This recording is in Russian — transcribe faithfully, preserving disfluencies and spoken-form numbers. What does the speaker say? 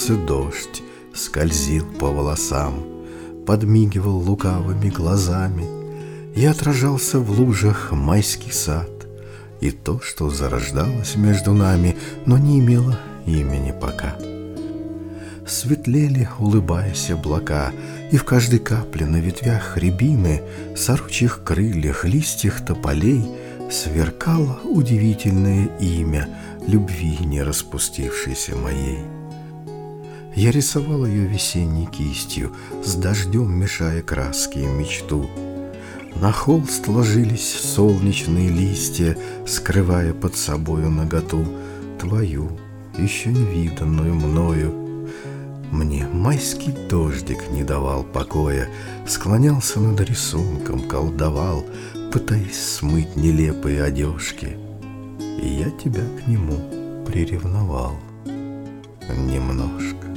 улице дождь скользил по волосам, подмигивал лукавыми глазами, и отражался в лужах майский сад, и то, что зарождалось между нами, но не имело имени пока. Светлели, улыбаясь, облака, и в каждой капле на ветвях рябины, сорочьих крыльях, листьях тополей сверкало удивительное имя любви не распустившейся моей. Я рисовал ее весенней кистью, с дождем мешая краски и мечту. На холст ложились солнечные листья, скрывая под собою наготу твою, еще не виданную мною. Мне майский дождик не давал покоя, склонялся над рисунком, колдовал, пытаясь смыть нелепые одежки. И я тебя к нему приревновал немножко.